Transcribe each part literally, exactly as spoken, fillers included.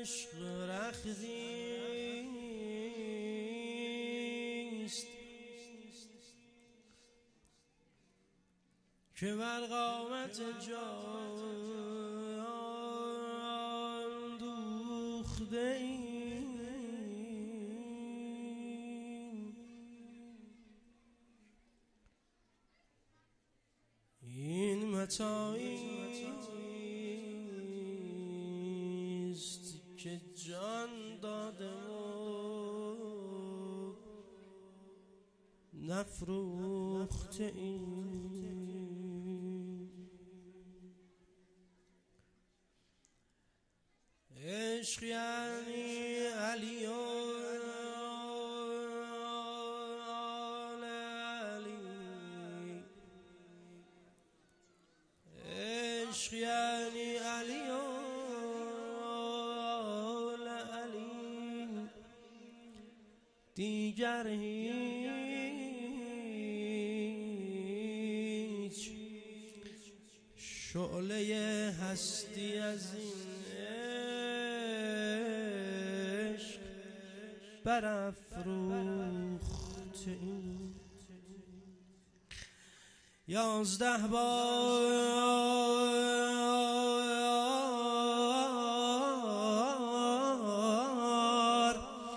عشق رخزیست که بر قامت جان دوخته ایم. این متاعیست که جان داده و نفروخته ایم. عشق یعنی علی و آل علی، عشق یعنی علی و آل علی، دیگر هیچ شعله هستی از این برافروخته ایم. یازده بار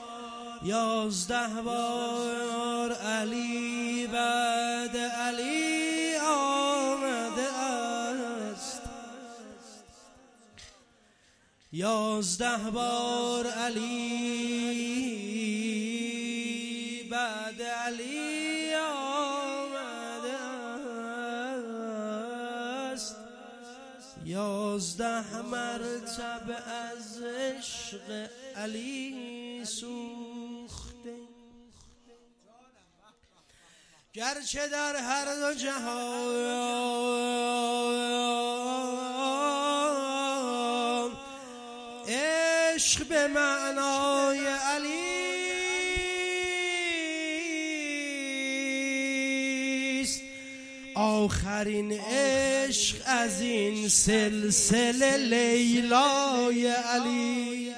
یازده بار علی بعد علی آمده است. یازده بار علی بعد علی آمده است. یازده مرتبه از عشق علی سوخته، گرچه در هر دو جهان عشق به معنای علی است. آخرین عشق از این سلسله لیلای علی،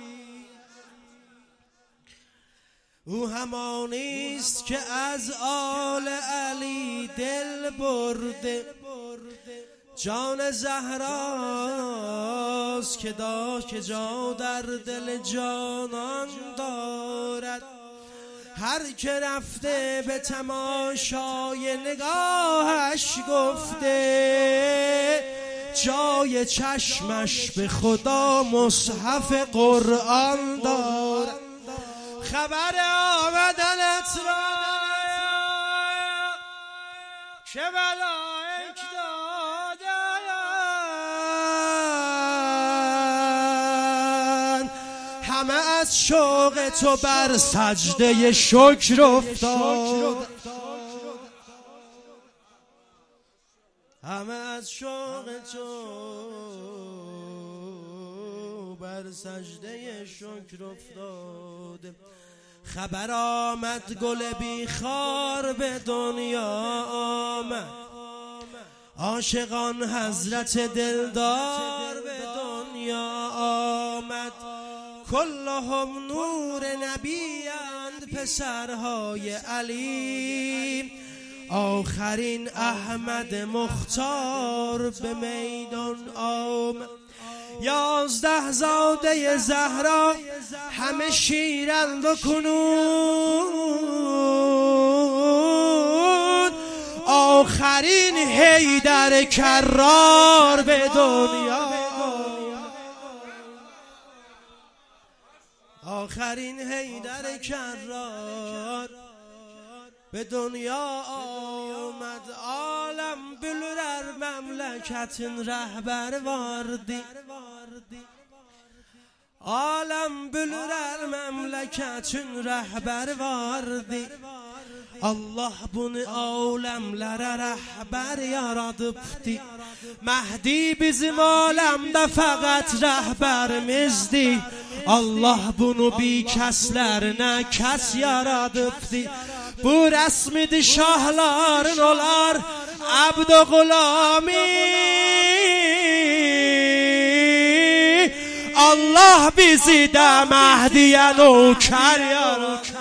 او همانی است که از آل علی دل برده. جان زهراست که دا که جا در دل جانان دارد. هر که رفته به تماشای نگاهش گفته، جای چشمش به خدا مصحف قرآن دارد. خبر آمدنت را که ملائک دادن، همه از شوق تو بر سجده شکر افتاد. همه از شوق تو بر سجده شکر افتاد. خبر آمد گل بیخار به دنیا آمد، عاشقان حضرت دلدار به دنیا آمد. کلهم نور نبی اند پسرهای علی، آخرین احمد مختار به میدان آمد. یازده زاده زهرا همه شیرند و کنون، آخرین حیدر کرار به دنیا. آخرین حیدر کرار به دنیا آمد. عالم بلرر مملکتین رهبر واردی، عالم بلرر مملکتین رهبر واردی. Allah bunu alemlere rehber yaradıbdi. Mehdi bizim alemde fakat rehberimizdi. Allah bunu bir kəslərinə kəs yaradıbdi. Bu rəsmidir şahların olar abd-ı qulami. Allah bizi də Məhdiyə nökər yaradı.